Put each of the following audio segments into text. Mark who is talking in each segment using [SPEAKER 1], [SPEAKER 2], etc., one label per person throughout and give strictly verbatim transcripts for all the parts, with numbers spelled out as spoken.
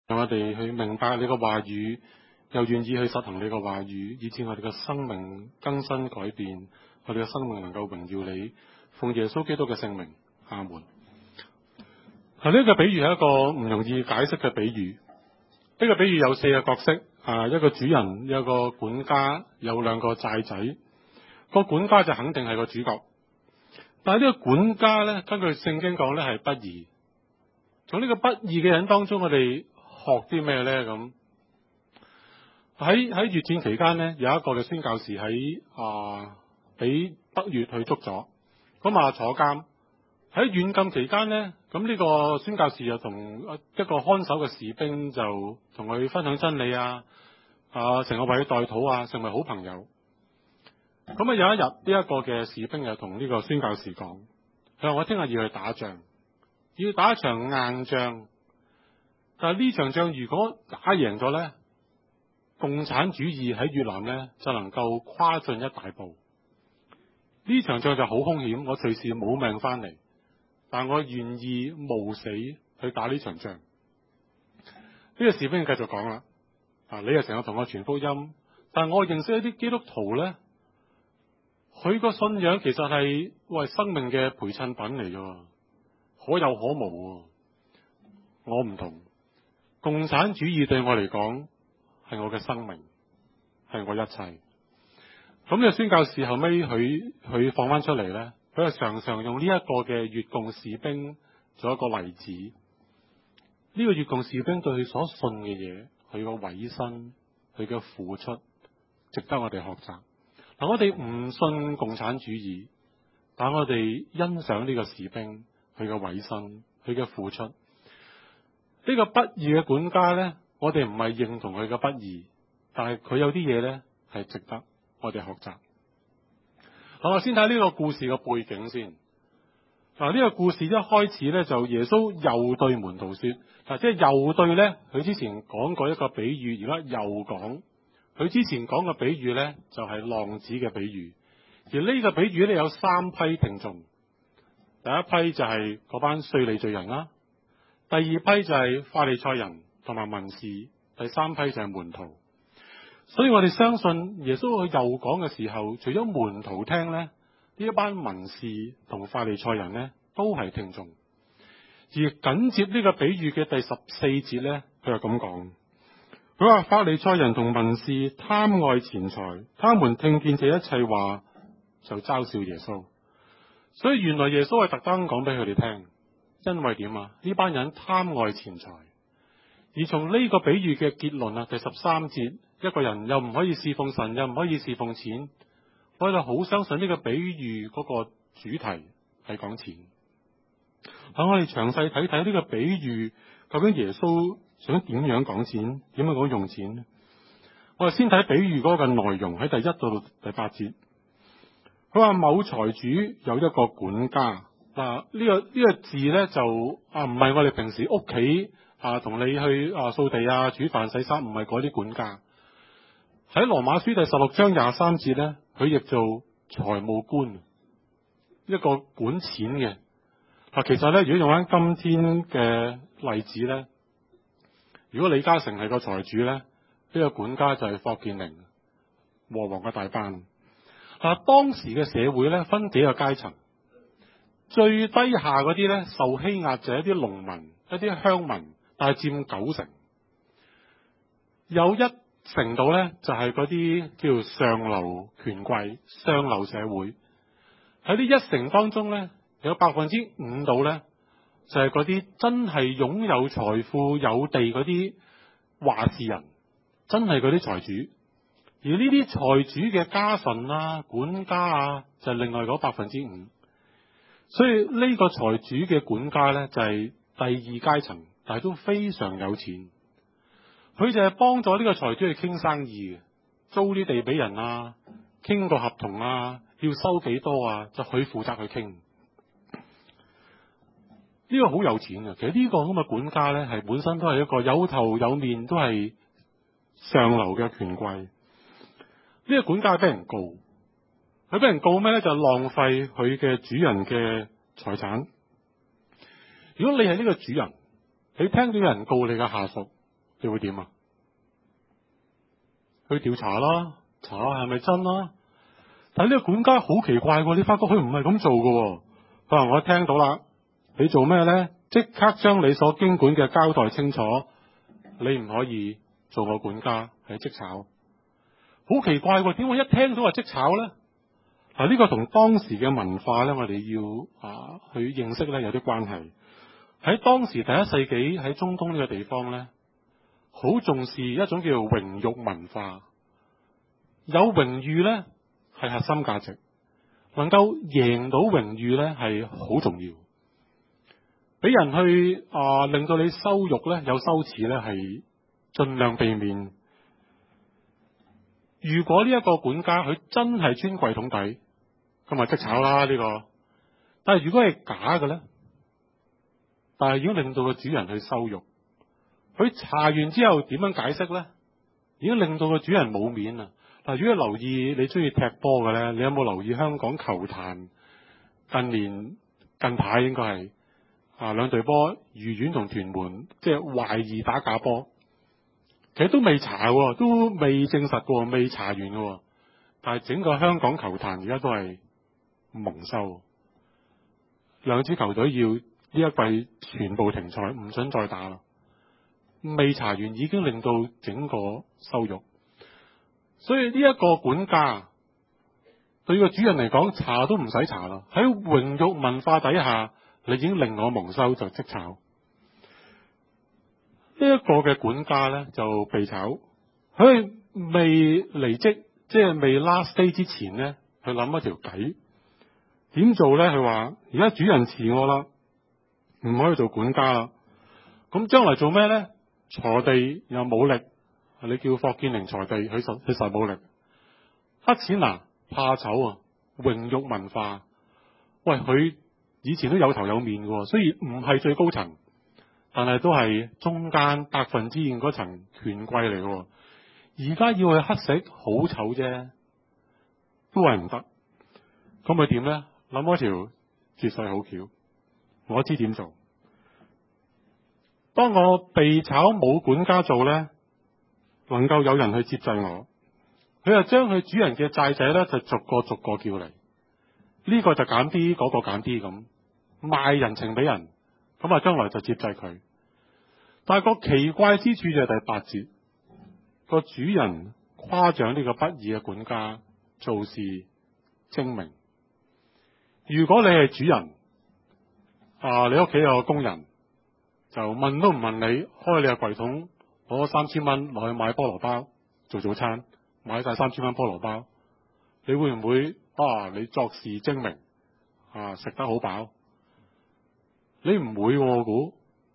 [SPEAKER 1] 讓我哋去明白你嘅話語，又願意去實行你嘅話語，以致我哋嘅生命更新改變，我哋嘅生命能夠榮耀你。奉耶穌基督嘅聖名，阿門。啊，呢個比喻係一個唔容易解釋嘅比喻。呢個比喻有四個角色，啊，一個主人，有一個管家，有兩個債仔。個管家就肯定係個主角，但係呢個管家咧，根據聖經講咧係不義。從呢個不義嘅人當中，我哋學啲咩咧？咁喺喺越戰期間咧，有一個嘅宣教士喺啊俾北越去捉咗，咁啊坐監。喺軟禁期間咧，咁呢個宣教士就同一個看守嘅士兵就同佢分享真理啊，啊成日為佢代禱啊，成為好朋友。咁啊有一日呢一個嘅士兵就同呢個宣教士講，佢話我聽日要去打仗，要打一場硬仗，但係呢場仗如果打贏咗咧，共產主義喺越南咧就能夠跨進一大步。呢場仗就好兇險，我隨時冇命翻嚟，但我願意冒死去打呢場仗。呢個士兵繼續講啦，啊，你又成日同我傳福音，但我認識一啲基督徒咧，佢個信仰其實係喂生命嘅陪襯品嚟㗎，可有可無。我唔同，共產主義對我嚟講係我嘅生命，係我一切。咁呢個宣教士後尾佢佢放翻出嚟咧，佢就常常用呢一個嘅越共士兵做一個例子。呢個越共士兵對佢所信嘅嘢，佢個委身，佢嘅付出，值得我哋學習。嗱，我哋唔信共產主義，但我哋欣賞呢個士兵，佢嘅委身，佢嘅付出。呢個不義嘅管家咧，我哋唔係認同佢嘅不義，但係佢有啲嘢咧係值得我哋學習。嗱，我先睇呢個故事嘅背景先。嗱，呢個故事一開始咧就耶穌又對門徒說，嗱，即係又對咧，佢之前講過一個比喻，而家又講。佢之前講嘅比喻咧就係浪子嘅比喻，而呢個比喻咧有三批聽眾。第一批就係嗰班稅吏罪人啦，第二批就係法利賽人同埋文士，第三批就係門徒。所以我哋相信耶穌佢又講嘅時候，除咗門徒聽咧，呢一班文士同法利賽人咧都係聽眾。而緊接呢個比喻嘅第十四節咧，佢就咁講，佢話法利賽人同文士貪愛錢財，他們聽見這一切話就嘲笑耶穌。所以原來耶穌係特登講俾佢哋聽，因為點啊？呢班人貪愛錢財。而從呢個比喻嘅結論啊，第十三節，一個人又唔可以侍奉神，又唔可以侍奉錢。我哋好相信呢個比喻嗰個主題係講錢。等我哋詳細睇睇呢個比喻，究竟耶穌想點樣講錢，點樣講用錢呢？我哋先睇比喻嗰個內容，喺第一到第八節。佢話某財主有一個管家，嗱、這、呢個呢、這個字咧就啊唔係我哋平時屋企啊同你去啊掃地啊煮飯洗衫，唔係嗰啲管家。喺羅馬書第十六章廿三節咧，佢譯做財務官，一個管錢嘅。嗱，其實咧，如果用翻今天嘅例子咧，如果李嘉誠係個財主咧，呢、這個管家就係霍建寧、和黃嘅大班。嗱，當時嘅社會咧分幾個階層，最低下嗰啲咧受欺壓就係一啲農民、一啲鄉民，但係佔九成，有一成度咧就係嗰啲叫上流權貴、上流社會。喺呢一成當中咧，有百分之五度咧就係嗰啲真係擁有財富、有地嗰啲話事人，真係嗰啲財主。而呢啲財主嘅家臣啊、管家啊，就係另外嗰百分之五。所以呢個財主嘅管家咧就係第二階層，但係都非常有錢。佢就係幫助呢個財主去傾生意嘅，租啲地俾人啊，傾個合同啊，要收幾多啊，就佢負責去傾。呢個好有錢啊！其實呢個咁嘅管家咧，係本身都係一個有頭有面，都係上流嘅權貴。呢個管家俾人告，佢俾人告咩咧？就浪費佢嘅主人嘅財產。如果你係呢個主人，你聽到有人告你嘅下屬， 你會點啊？去調查啦，查下係咪真啦。但係呢個管家好奇怪喎，你發覺佢唔係咁做嘅。佢話我聽到啦，你做咩咧？即刻將你所經管嘅交代清楚，你唔可以做我管家，係即炒。好奇怪喎，點解一聽到話即炒咧？嗱，呢個同當時嘅文化咧，我哋要啊去認識咧有啲關係。喺當時第一世紀喺中東呢個地方咧，好重視一種叫做榮辱文化。有榮譽咧係核心價值，能夠贏到榮譽咧係好重要。俾人去啊令到你羞辱咧，有羞恥咧係盡量避免。如果呢一個管家佢真係尊貴統底，咁咪即炒啦呢個。但係如果係假嘅咧，但係已經令到個主人去羞辱，佢查完之後點樣解釋咧？已經令到個主人冇面啦。嗱，如果留意你中意踢波嘅咧，你有冇留意香港球壇近年近排應該係啊兩隊波愉園同屯門，即係懷疑打假波，其實都未查喎，都未證實過，未查完嘅。但係整個香港球壇而家都係蒙羞，兩支球隊要呢一季全部停賽，唔准再打啦。未查完已經令到整個羞辱，所以呢一個管家對個主人嚟講，查都唔使查啦。喺榮辱文化底下，你已經令我蒙羞，就即炒。呢、這、一個嘅管家咧就被炒，佢未離職，即係未 last day 之前咧，佢諗一條計，點做咧？佢話而家主人辭我啦，唔可以做管家啦。咁將來做咩咧？鋤地又冇力，你叫霍建寧鋤地，佢實佢實冇力。黑錢嗱，怕醜啊，榮辱文化。喂，佢以前都有頭有面嘅，雖然唔係最高層，但係都係中間百分之二嗰層權貴嚟嘅。而家要去乞食，好醜啫，都係唔得。咁佢點咧？諗一條絕世好橋，我知點做。當我被炒冇管家做咧，能夠有人去接濟我，佢就將佢主人嘅債仔咧，就逐個逐個叫嚟，呢、這個就減啲，嗰、那個減啲咁賣人情俾人，咁啊將來就接濟佢。但係個奇怪之處就係第八節，個主人誇獎呢個不義嘅管家做事精明。如果你係主人，啊，你屋企有個工人，就問都唔問你，開你個櫃桶攞三千蚊落去買菠蘿包做早餐，買晒三千蚊菠蘿包，你會唔會啊？你作事精明啊，食得好飽？你唔會，我估。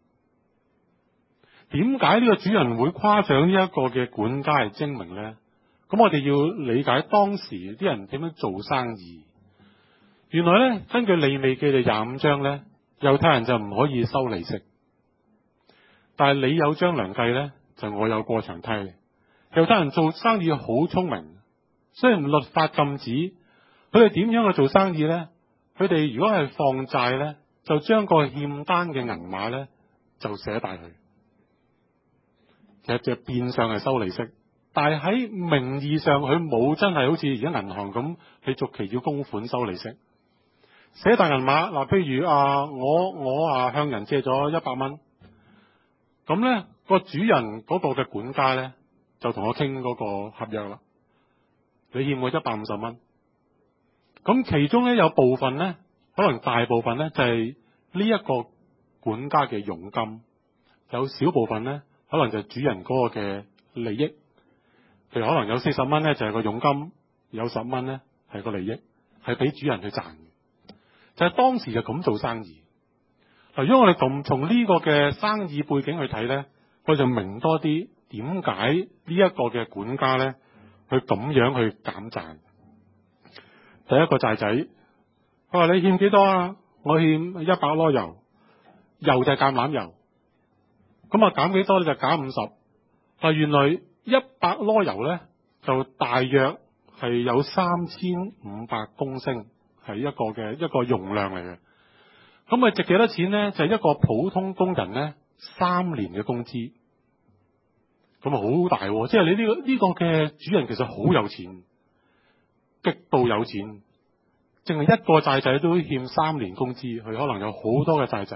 [SPEAKER 1] 點解呢個主人會誇獎呢一個嘅管家係精明咧？咁我哋要理解當時啲人點樣做生意。原來咧，根據利未記嘅廿五章咧，猶太人就唔可以收利息。但係你有張良計咧，就我有過牆梯。猶太人做生意好聰明，雖然律法禁止，佢哋點樣去做生意咧？佢哋如果係放債咧，就將個欠單嘅銀碼咧就寫大佢。其實就變相係收利息，但係喺名義上佢冇真係好似而家銀行咁，你逐期要供款收利息。寫大銀碼嗱，譬如啊，我我啊向人借咗一百蚊。咁咧，個主人嗰個嘅管家咧，就同我傾嗰個合約啦。你欠我一百五十蚊，咁其中咧有部分咧，可能大部分咧就係呢一個管家嘅佣金，有少部分咧可能就係主人嗰個嘅利益。譬如可能有四十蚊咧就係個佣金，有十蚊咧係個利益，係俾主人去賺嘅。就係當時就咁做生意。嗱，如果我哋咁從呢個嘅生意背景去睇咧，我就明多啲點解呢一個嘅管家咧，去咁樣去減債。第一個債仔，佢話你欠幾多啊？我欠一百籮油，油就係橄欖油。咁啊減幾多咧？就減五十。啊，原來一百籮油咧，就大約係有三千五百公升，係一個嘅一個容量嚟嘅。咁咪值幾多錢咧？就係一個普通工人咧三年嘅工資。 咁啊好大喎！即係你呢個呢個嘅主人其實好有錢，極度有錢，淨係一個債仔都欠三年工資，佢可能有好多嘅債仔。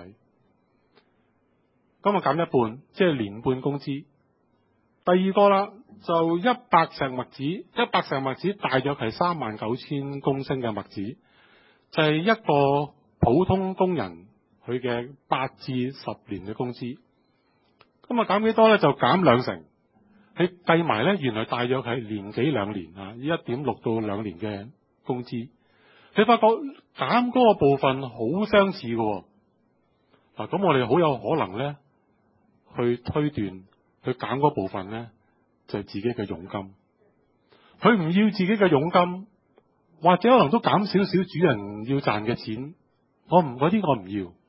[SPEAKER 1] 咁啊減一半，即係年半工資。第二個啦，就一百石麥子，一百石麥子大約係三萬九千公升嘅麥子，就係一個普通工人佢嘅八至十年嘅工資。咁啊減幾多咧？就減兩成。你計埋咧，原來大約係年幾兩年啊，一點六到兩年嘅工資。你發覺減嗰個部分好相似嘅。嗱，咁我哋好有可能咧去推斷。佢減嗰部分咧，就係自己嘅佣金。佢唔要自己嘅佣金，或者可能都減少少主人要賺嘅錢。我唔嗰啲我唔要。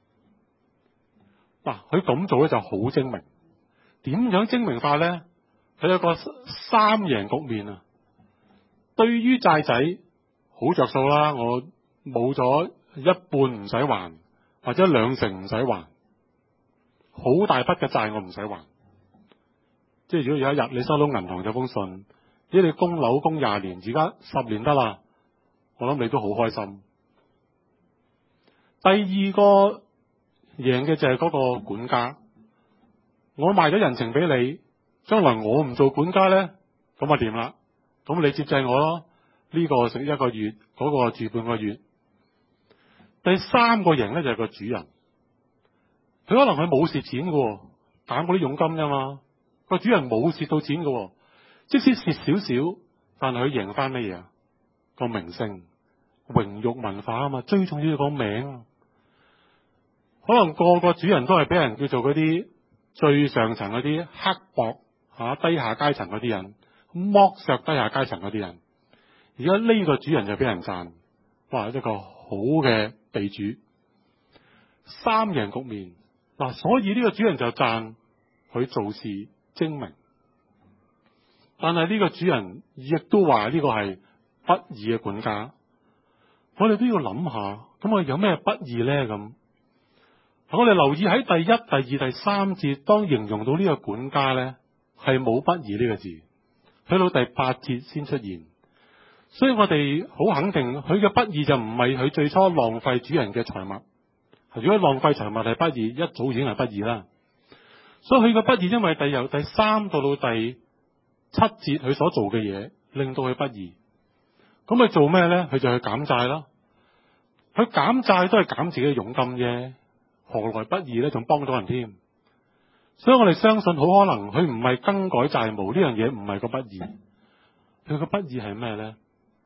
[SPEAKER 1] 嗱，佢咁做咧就好精明。點樣精明法咧？佢有個三贏局面啊！對於債仔好着數啦，我冇咗一半唔使還，或者兩成唔使還，好大筆嘅債我唔使還。即係如果有一日你收到銀行有封信，咦你供樓供廿年，而家十年得啦，我諗你都好開心。第二個贏嘅就係嗰個管家，我賣咗人情俾你，將來我唔做管家咧，咁啊掂啦，咁你接濟我咯，呢個食一個月，嗰個住半個月。第三個贏咧就係個主人，佢可能佢冇蝕錢嘅，減嗰啲佣金啫嘛。個主人冇蝕到錢嘅，即使蝕少少，但係佢贏翻乜嘢啊？個名聲、榮辱文化啊嘛，最重要係個名。可能個個主人都係俾人叫做嗰啲最上層嗰啲刻薄吓、啊、低下階層嗰啲人，剝削低下階層嗰啲人。而家呢個主人就俾人讚，哇！一個好嘅地主，三贏局面嗱、啊，所以呢個主人就讚佢做事精明，但係呢個主人亦都話呢個係不義嘅管家。我哋都要諗下，咁我哋有咩不義呢？咁我哋留意喺第一、第二、第三節，當形容到呢個管家呢，係冇不義呢個字，去到第八節先出現。所以我哋好肯定，佢嘅不義就唔係佢最初浪費主人嘅財物。如果浪費財物係不義，一早已經係不義啦。所以佢嘅不義，因為第由第三到到第七節佢所做嘅嘢，令到佢不義。咁佢做咩咧？佢就去減債啦。佢減債都係減自己嘅佣金啫，何來不義咧？仲幫到人添。所以我哋相信，好可能佢唔係更改債務呢樣嘢，唔係個不義。佢個不義係咩咧？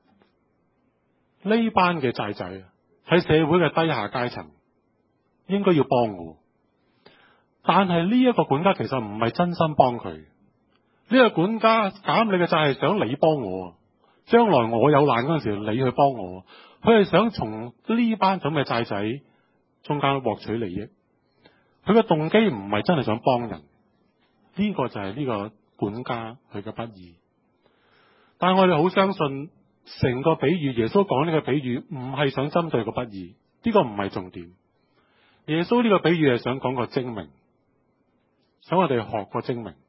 [SPEAKER 1] 呢班嘅債仔喺社會嘅低下階層，應該要幫我。但係呢一個管家其實唔係真心幫佢，呢個管家減你嘅債係想你幫我，將來我有難嗰陣時你去幫我，佢係想從呢班咁嘅債仔中間獲取利益，佢嘅動機唔係真係想幫人，呢個就係呢個管家佢嘅不義。但係我哋好相信成個比喻，耶穌講呢個比喻唔係想針對個不義，呢個唔係重點。耶穌呢個比喻係想講個精明。想我哋學個精明，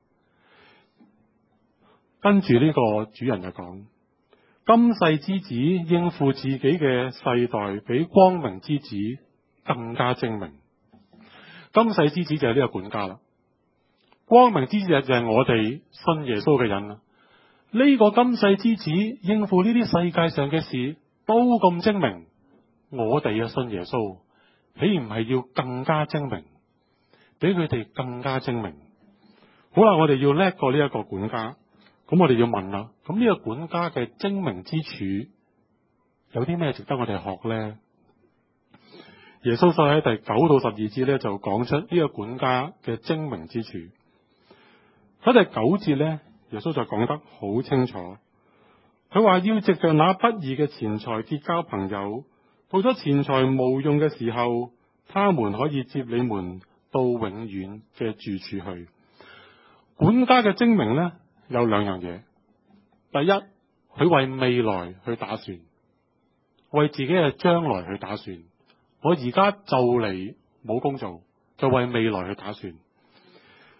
[SPEAKER 1] 跟住呢個主人就講：今世之子應付自己嘅世代，比光明之子更加精明。今世之子就係呢個管家啦，光明之子就係我哋信耶穌嘅人啦。呢個今世之子應付呢啲世界上嘅事都咁精明，我哋啊信耶穌，豈唔係要更加精明？比佢哋更加精明。好啦，我哋要叻過呢一個管家，咁我哋要問啦，咁呢個管家嘅精明之處有啲咩值得我哋學呢？耶穌所喺第九到十二節咧就講出呢個管家嘅精明之處。喺第九節咧，耶穌就講得好清楚，佢話要藉着那不義嘅錢財結交朋友，到咗錢財無用嘅時候，他們可以接你們到永遠嘅住處去。管家嘅精明呢，有兩樣嘢。第一，佢為未來去打算，為自己嘅將來去打算。我而家就嚟冇工做，就為未來去打算。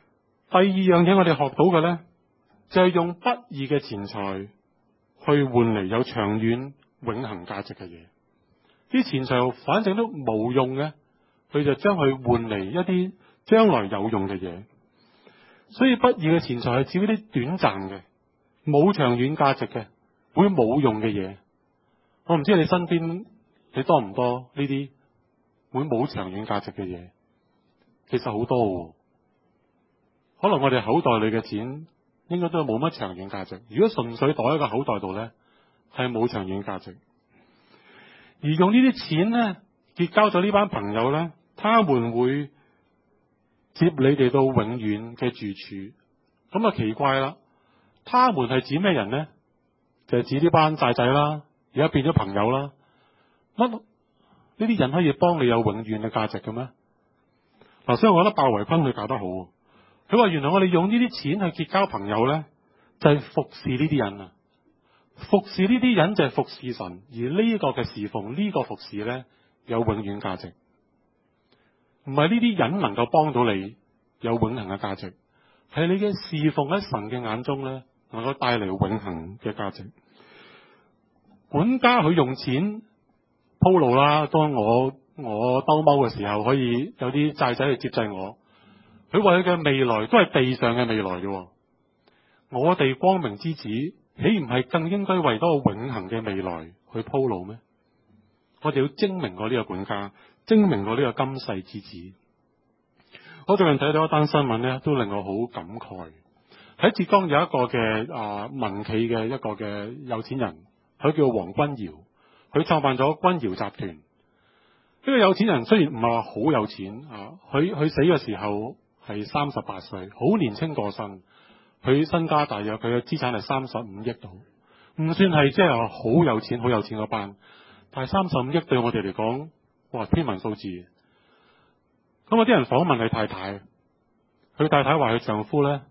[SPEAKER 1] 第二樣嘢我哋學到嘅呢，就係用不義嘅錢財去換嚟有長遠永恆價值嘅嘢。啲錢財反正都冇用嘅，佢就將佢換嚟一啲將來有用嘅嘢。所以不義嘅錢財係指嗰啲短暫嘅、冇長遠價值嘅、會冇用嘅嘢。我唔知你身邊你多唔多呢啲會冇長遠價值嘅嘢？其實好多喎。可能我哋口袋裏嘅錢應該都冇乜長遠價值。如果純粹袋喺個口袋度呢，係冇長遠價值。而用呢啲錢呢，結交咗呢班朋友呢，他們會接你哋到永遠嘅住處。咁啊奇怪啦，他們係指咩人呢？就係指呢班債仔啦，而家變咗朋友啦。乜呢啲人可以幫你有永遠嘅價值嘅咩？嗱，所以我覺得鮑維坤佢搞得好。佢話原來我哋用呢啲錢去結交朋友呢，就係服侍呢啲人啊。服侍呢啲人就係服侍神，而呢個嘅侍奉，呢個服侍呢，有永遠價值。唔係呢啲人能夠幫到你有永恆嘅價值，係你嘅侍奉喺神嘅眼中呢，能夠帶嚟永恆嘅價值。管家佢用錢鋪路啦，當我我兜踎嘅時候，可以有啲債仔去接濟我。佢為佢嘅未來都係地上嘅未來嘅。我哋光明之子，豈唔係更應該為多個永恆嘅未來去鋪路咩？我哋要精明過呢個管家，精明過呢個今世之子。我最近睇到一單新聞呢，都令我好感慨。喺浙江有一個嘅啊民企嘅一個嘅有錢人，佢叫黃君堯，佢創辦咗君堯集團。呢個有錢人雖然唔係話好有錢啊，佢佢死嘅時候係三十八歲，好年輕過身。佢身家大約佢嘅資產係三十五億度，唔算係即係話好有錢好有錢嗰班，但係三十五億對我哋嚟講，哇，天文數字。咁有啲人訪問佢太太，佢太太話佢丈夫咧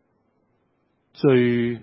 [SPEAKER 1] 最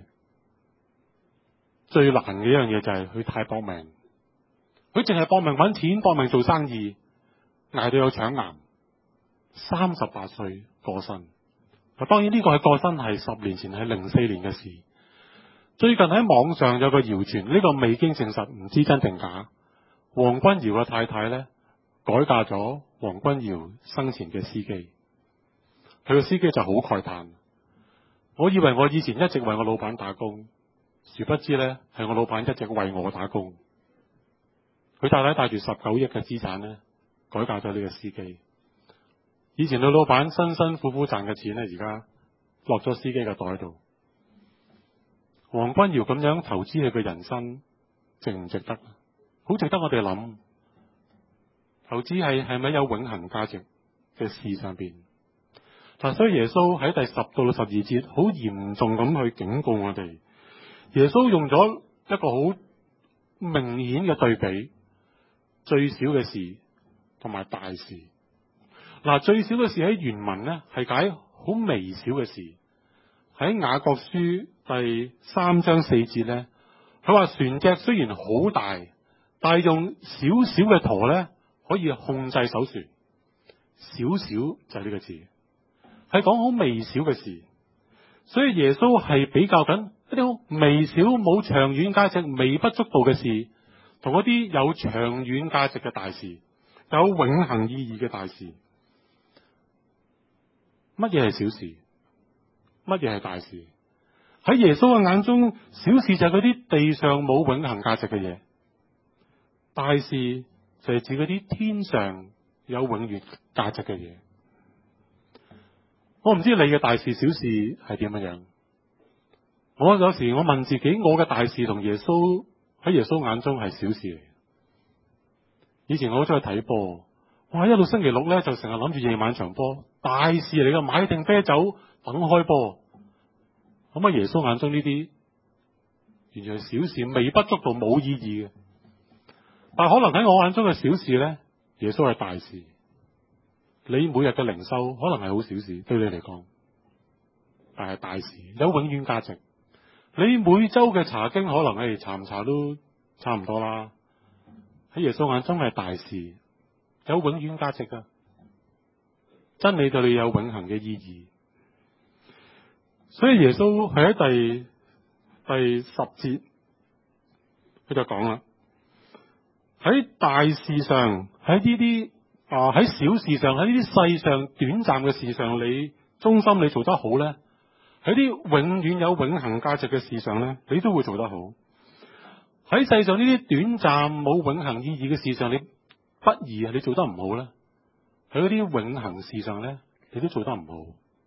[SPEAKER 1] 最難嘅一樣嘢就係佢太搏命，佢淨係搏命揾錢，搏命做生意，捱到有腸癌，三十八歲過身。當然呢個係過身係十年前係零四年嘅事。最近喺網上有個謠傳，呢個未經證實，唔知真定假。黃君堯嘅太太呢，改嫁咗黃君堯生前嘅司機，佢個司機就好慨嘆，我以為我以前一直為我老闆打工，殊不知呢係我老闆一直為我打工。佢太太帶住十九億嘅資產呢，改嫁咗呢個司機。以前佢老闆辛辛苦苦賺嘅錢呢，而家落咗司機嘅袋度。黃君堯咁樣投資佢嘅人生，值唔值得？好值得我哋諗。投資係係咪有永恆價值嘅事上邊？嗱，所以耶穌喺第十到十二節好嚴重咁去警告我哋。耶穌用咗一個好明顯嘅對比，最小嘅事同埋大事。嗱，最小嘅事喺原文呢係解好微小嘅事。喺雅各書第三章四節呢，佢話船隻雖然好大，但係用少少嘅舵呢可以控制艘船。少少就係呢個字，係講好微小嘅事。所以耶穌係比較緊一啲好微小、冇長遠價值、微不足道嘅事，同一啲有長遠價值嘅大事，有永恆意義嘅大事。乜嘢係小事？乜嘢係大事？喺耶穌嘅眼中，小事就係嗰啲地上冇永恆價值嘅嘢，大事就係指嗰啲天上有永遠價值嘅嘢。我唔知你嘅大事小事係點樣樣。我有時我問自己，我嘅大事同耶穌喺耶穌眼中係小事嚟。以前我好中意睇波，哇！一到星期六咧就成日諗住夜晚場波，大事嚟噶，買定啤酒等開波。咁喺耶穌眼中呢啲完全係小事，微不足道，冇意義嘅。但係可能喺我眼中嘅小事咧，耶穌係大事。你每日嘅靈修可能係好小事，對你嚟講，但係大事有永遠價值。你每周嘅查經可能係查唔查都差唔多啦。喺耶穌眼中係大事，有永遠價值噶。真理對你有永恆嘅意義。 所以耶穌係喺第第十節，佢就講啦，喺大事上，喺呢啲啊喺小事上，喺呢啲世上短暫嘅事上，你忠心，你做得好咧，喺啲永遠有永恆價值嘅事上咧，你都會做得好。喺世上呢啲短暫冇永恆意義嘅事上，你不義啊，你做得唔好咧，喺嗰啲永恆事上咧，你都做得唔好。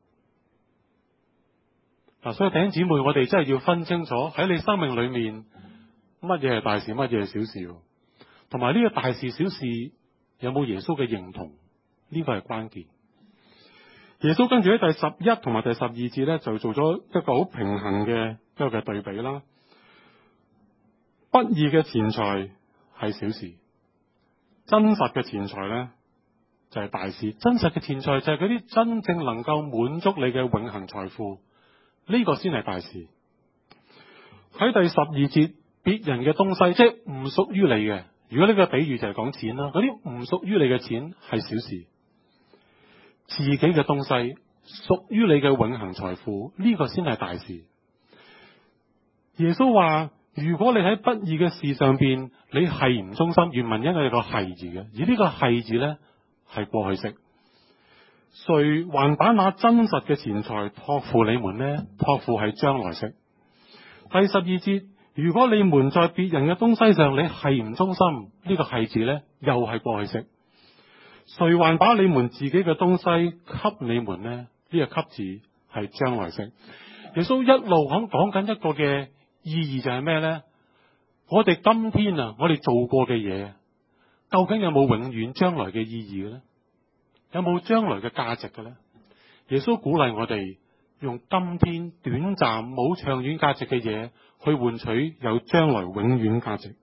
[SPEAKER 1] 嗱，所以弟兄姊妹，我哋真係要分清楚喺你生命裏面乜嘢係大事，乜嘢係小事，同埋呢個大事小事有冇耶穌嘅認同，呢個係關鍵。耶穌跟住喺第十一同埋第十二節咧，就做咗一個好平衡嘅一個嘅對比啦。不義嘅錢財係小事，真實嘅錢財咧就係大事。真實嘅錢財就係嗰啲真正能夠滿足你嘅永恆財富。呢個先係大事。喺第十二節，別人嘅東西即係唔屬於你嘅。如果呢個比喻就係講錢啦，嗰啲唔屬於你嘅錢係小事。自己嘅東西屬於你嘅永恆財富，呢個先係大事。耶穌話：如果你喺不義嘅事上邊，你係唔忠心，原文因為有個係字嘅，而呢個係字呢係過去式。誰還把那真實嘅錢財託付你們呢？託付係將來式。第十二節，如果你們在別人嘅東西上，你係唔忠心，呢個係字呢又係過去式。誰還把你們自己嘅東西給你們呢？呢個給字係將來式。耶穌一路咁講緊一個嘅意義就係咩呢？我哋今天啊，我哋做過嘅嘢，究竟有冇永遠將來嘅意義嘅呢？有冇將來嘅價值嘅呢？耶穌鼓勵我哋用今天短暫冇長遠價值嘅嘢去換取有將來永遠價值。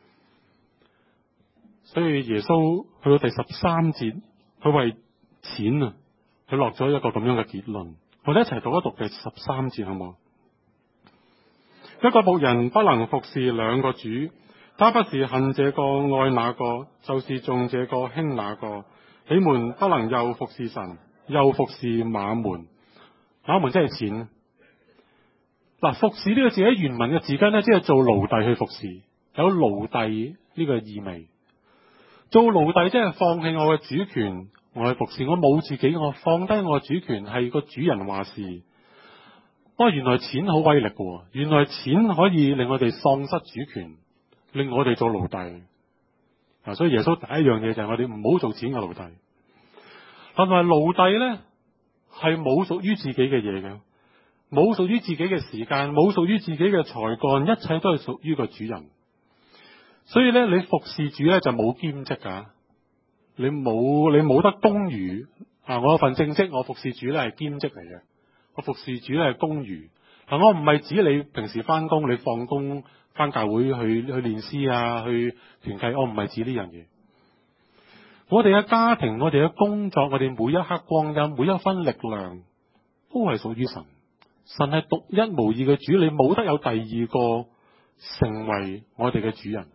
[SPEAKER 1] 所以耶穌去到第十三節，佢為錢啊，佢落咗一個咁樣嘅結論。我哋一齊讀一讀第十三節好冇？一個僕人不能服侍兩個主，他不是恨這個愛那個，就是重這個輕那個。你們不能又服侍神，又服侍馬門。馬門即係錢。嗱，服侍呢個字喺原文嘅字根呢，即係做奴隸去服侍，有奴隸呢個意味。做奴隸即係放棄我嘅主權，我去服侍，我冇自己，我放低我嘅主權，係個主人話事。不過原來錢好威力嘅，原來錢可以令我哋喪失主權，令我哋做奴隸。嗱，所以耶穌第一樣嘢就係我哋唔好做錢嘅奴隸。同埋奴隸咧係冇屬於自己嘅嘢嘅，冇屬於自己嘅時間，冇屬於自己嘅才幹，一切都係屬於個主人。所以咧，你服侍主咧就冇兼職噶，你冇你冇得公餘啊！我有份正職，我服侍主咧係兼職嚟嘅，我服侍主咧係公餘。嗱，我唔係指你平時翻工，你放工翻教會去去練詩啊，去團契，我唔係指呢樣嘢。我哋嘅家庭，我哋嘅工作，我哋每一刻光陰，每一分力量，都係屬於神。神係獨一無二嘅主，你冇得有第二個成為我哋嘅主人。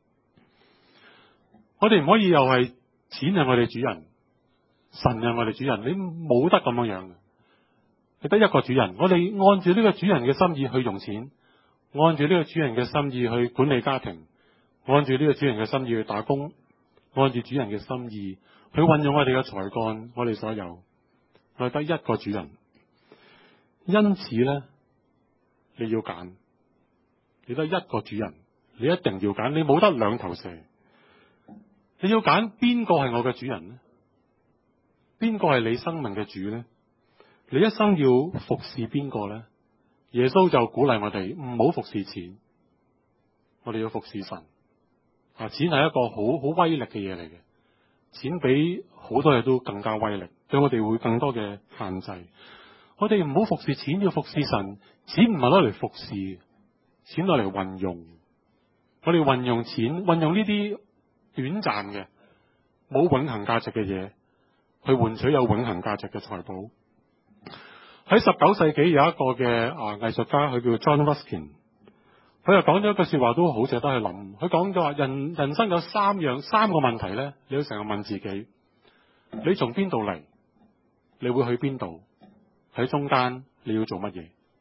[SPEAKER 1] 我哋唔可以又係錢係我哋主人，神係我哋主人，你冇得咁樣樣嘅。你得一個主人，我哋按住呢個主人嘅心意去用錢，按住呢個主人嘅心意去管理家庭，按住呢個主人嘅心意去打工，按住主人嘅心意去運用我哋嘅才幹，我哋所有，我哋得一個主人。因此咧，你要揀，你得一個主人，你一定要揀，你冇得兩頭蛇。你要揀邊個係我嘅主人呢？邊個係你生命嘅主呢？你一生要服侍邊個呢？耶穌就鼓勵我哋唔好服侍錢，我哋要服侍神。啊，錢係一個好好威力嘅嘢嚟嘅，錢比好多嘢都更加威力，對我哋會更多嘅限制。我哋唔好服侍錢，要服侍神。錢唔係攞嚟服侍，錢攞嚟運用。我哋運用錢，運用呢啲短暫嘅冇永恆價值嘅嘢，去換取有永恆價值嘅財寶。喺十九世紀有一個嘅啊藝術家，佢叫 John Ruskin， 佢又講咗一句說話都好值得去諗。佢講咗話，人人生有三樣三個問題咧，你要成日問自己：你從邊度嚟？你會去邊度？喺中間你要做乜嘢？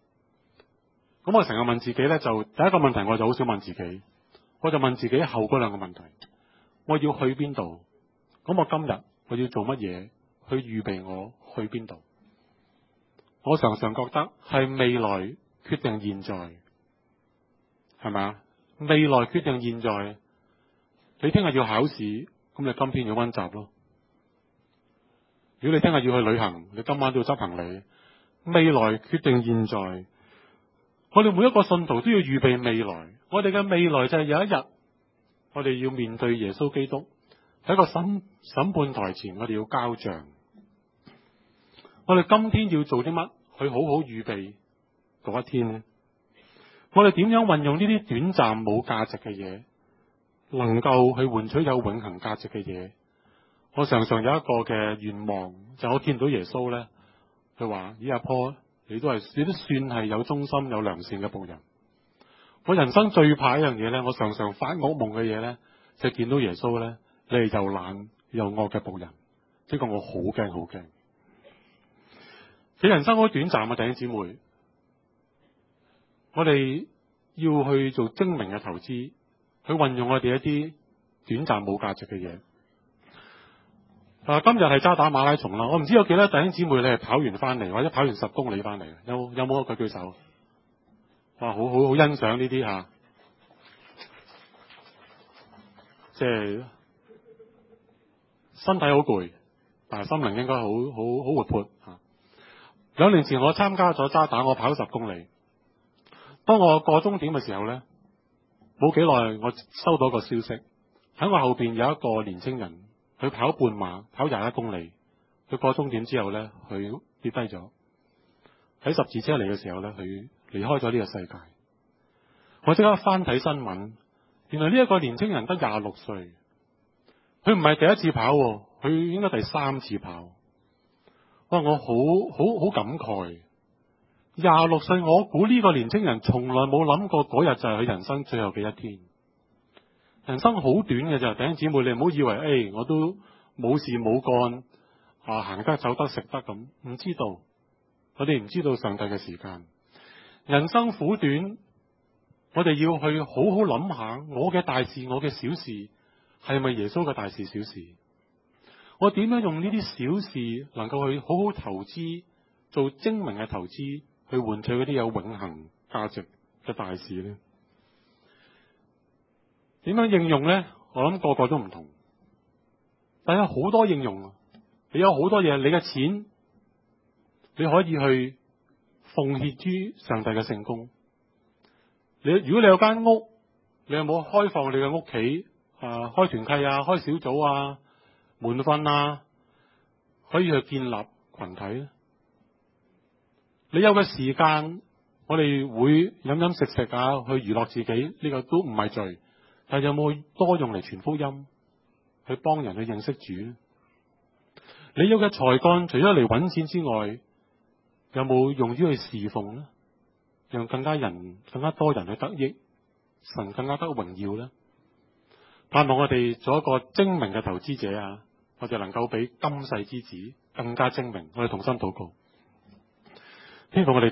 [SPEAKER 1] 咁我成日問自己呢，就第一個問題我就好少問自己，我就問自己後嗰兩個問題：我要去邊度？咁我今日我要做乜嘢去預備我去邊度？我常常覺得係未來決定現在，係咪啊？未來決定現在。你聽日要考試，咁你今天要溫習咯。如果你聽日要去旅行，你今晚都要執行李。未來決定現在，我哋每一個信徒都要預備未來。我哋嘅未來就係有一日，我哋要面對耶穌基督喺個審審判台前，我哋要交賬。我哋今天要做啲乜去好好預備嗰一天呢？我哋點樣運用呢啲短暫冇價值嘅嘢，能夠去換取有永恆價值嘅嘢？我常常有一個嘅願望，就我見到耶穌呢，佢話：咦，阿坡，你都係你都算係有忠心有良善嘅僕人。我人生最怕一樣嘢呢，我常常發噩夢嘅嘢呢，就係見到耶穌呢，你係又懶又惡嘅僕人，呢個我好驚好驚。你人生好短暫啊，弟兄姊妹，我哋要去做精明嘅投資，去運用我哋一啲短暫冇價值嘅嘢。啊，今日係渣打馬拉松啦，我唔知有幾多弟兄姊妹你係跑完翻嚟，或者跑完十公里翻嚟，有有冇一個舉手？哇，好好好欣賞呢啲吓，即係身體好攰，但係心靈應該好好好活潑吓。兩年前我參加咗渣打，我跑十公里。當我過終點嘅時候呢，冇幾耐我收到一個消息，喺我後邊有一個年青人，佢跑半馬，跑廿一公里，佢過終點之後呢，佢跌低咗。喺十字車嚟嘅時候呢，佢離開咗呢個世界。我即刻翻睇新聞，原來呢一個年青人得廿六歲，佢唔係第一次跑，佢應該第三次跑。哇！我好好好感慨，廿六歲，我估呢個年青人從來冇諗過嗰日就係佢人生最後嘅一天。人生好短嘅咋，弟兄姊妹，你唔好以為誒、哎，我都冇事冇幹啊，行得走得食得咁，唔知道，我哋唔知道上帝嘅時間。人生苦短，我哋要去好好諗下，我嘅大事，我嘅小事，係咪耶穌嘅大事小事？我點樣用呢啲小事能夠去好好投資，做精明嘅投資，去換取嗰啲有永恆價值嘅大事呢？點樣應用呢？我諗個個都唔同，但有好多應用啊！你有好多嘢，你嘅錢你可以去奉獻於上帝嘅聖工。你如果你有間屋，你有冇開放你嘅屋企啊？開團契啊，開小組啊，門訓啊，可以去建立群體咧。你有嘅時間，我哋會飲飲食食啊，去娛樂自己，呢、這個都唔係罪。但係有冇多用嚟傳福音，去幫人去認識主呢？你有嘅才幹，除咗嚟揾錢之外，有冇用於去侍奉呢？讓更加人、更加多人去得益，神更加得榮耀呢？盼望我哋做一個精明嘅投資者啊！我哋能夠比今世之子更加精明。我哋同心禱告，希望我哋。